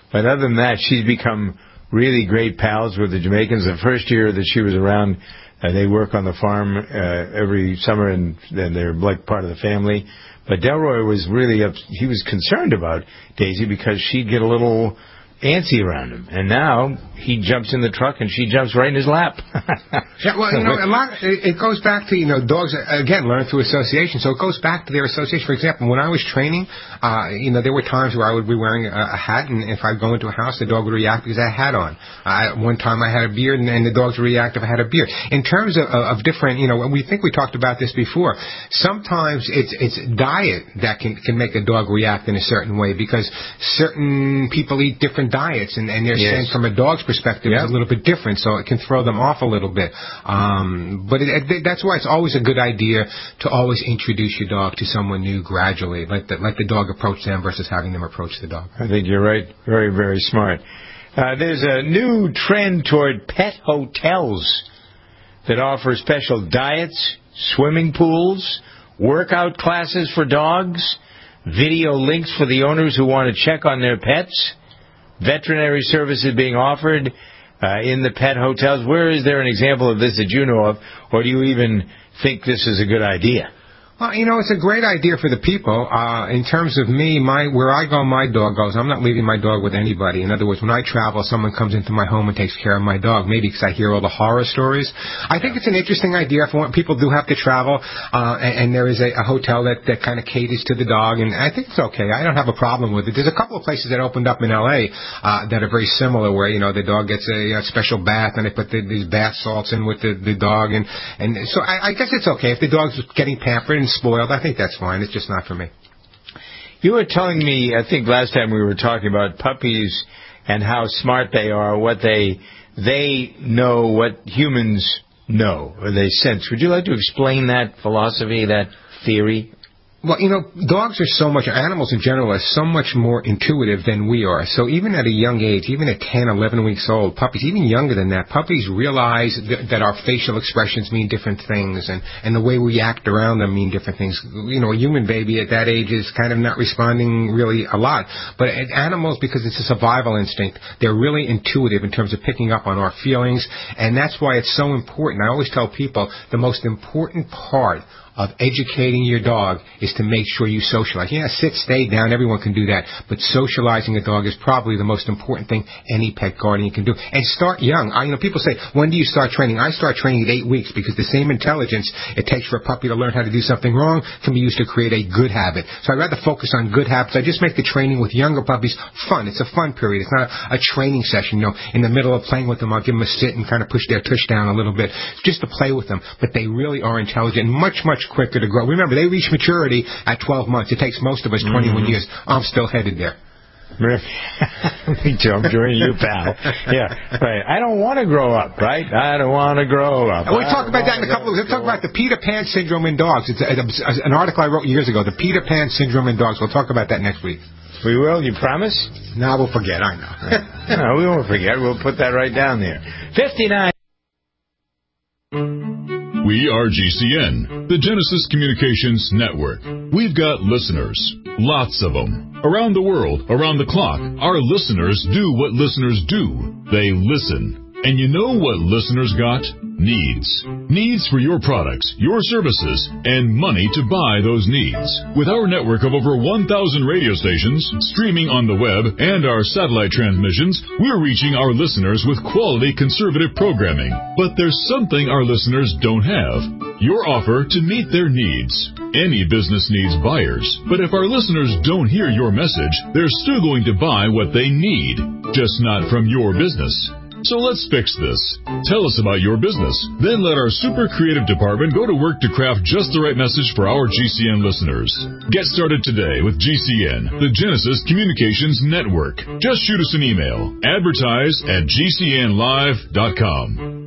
But other than that, she's become really great pals with the Jamaicans. The first year that she was around, they work on the farm every summer, and they're like part of the family. But Delroy was he was concerned about Daisy because she'd get a little antsy around him. And now he jumps in the truck and she jumps right in his lap. Yeah, well, it goes back to, dogs, again, learn through association. So it goes back to their association. For example, when I was training, there were times where I would be wearing a hat, and if I'd go into a house, the dog would react because I had a hat on. One time I had a beard, and the dogs would react if I had a beard. In terms of different, we think we talked about this before. Sometimes it's diet that can make a dog react in a certain way, because certain people eat different diets, and their sense from a dog's perspective is a little bit different, so it can throw them off a little bit. But that's why it's always a good idea to always introduce your dog to someone new gradually. Let the dog approach them versus having them approach the dog. I think you're right. Very, very smart. There's a new trend toward pet hotels that offer special diets, swimming pools, workout classes for dogs, video links for the owners who want to check on their pets, veterinary services being offered in the pet hotels. Where is there an example of this that you know of, or do you even think this is a good idea? Well, it's a great idea for the people. In terms of me, where I go, my dog goes. I'm not leaving my dog with anybody. In other words, when I travel, someone comes into my home and takes care of my dog, maybe because I hear all the horror stories. I think it's an interesting idea for when people do have to travel, and there is a hotel that kind of caters to the dog, and I think it's okay. I don't have a problem with it. There's a couple of places that opened up in L.A. That are very similar, where, the dog gets a special bath, and they put these bath salts in with the dog, and so I guess it's okay. If the dog's getting pampered and spoiled, I think that's fine. It's just not for me. You were telling me, I think last time we were talking about puppies and how smart they are, what they know, what humans know, or they sense. Would you like to explain that philosophy, that theory? Well, dogs are animals in general are so much more intuitive than we are. So even at a young age, even at 10, 11 weeks old, puppies, even younger than that, puppies realize that our facial expressions mean different things, and the way we act around them mean different things. A human baby at that age is kind of not responding really a lot. But animals, because it's a survival instinct, they're really intuitive in terms of picking up on our feelings, and that's why it's so important. I always tell people the most important part of educating your dog is to make sure you socialize. Sit, stay down, everyone can do that. But socializing a dog is probably the most important thing any pet guardian can do. And start young. People say, when do you start training? I start training at 8 weeks, because the same intelligence it takes for a puppy to learn how to do something wrong can be used to create a good habit. So I'd rather focus on good habits. I just make the training with younger puppies fun. It's a fun period. It's not a training session. In the middle of playing with them, I'll give them a sit and kind of push their tush down a little bit just to play with them. But they really are intelligent, much, much quicker to grow. Remember, they reach maturity at 12 months. It takes most of us 21 years. I'm still headed there. Me too. I'm joining you, pal. Yeah, right. I don't want to grow up, right? I don't want to grow up. We'll talk about that in a couple of weeks. We'll talk about the Peter Pan syndrome in dogs. It's an article I wrote years ago, the Peter Pan syndrome in dogs. We'll talk about that next week. We will? You promise? No, we'll forget. I know. No, we won't forget. We'll put that right down there. 59. We are GCN, the Genesis Communications Network. We've got listeners, lots of them. Around the world, around the clock, our listeners do what listeners do. They listen. And you know what listeners got? Needs. Needs for your products, your services, and money to buy those needs. With our network of over 1,000 radio stations, streaming on the web, and our satellite transmissions, we're reaching our listeners with quality conservative programming. But there's something our listeners don't have. Your offer to meet their needs. Any business needs buyers, but if our listeners don't hear your message, they're still going to buy what they need, just not from your business. So let's fix this. Tell us about your business. Then let our super creative department go to work to craft just the right message for our GCN listeners. Get started today with GCN, the Genesis Communications Network. Just shoot us an email. Advertise@gcnlive.com.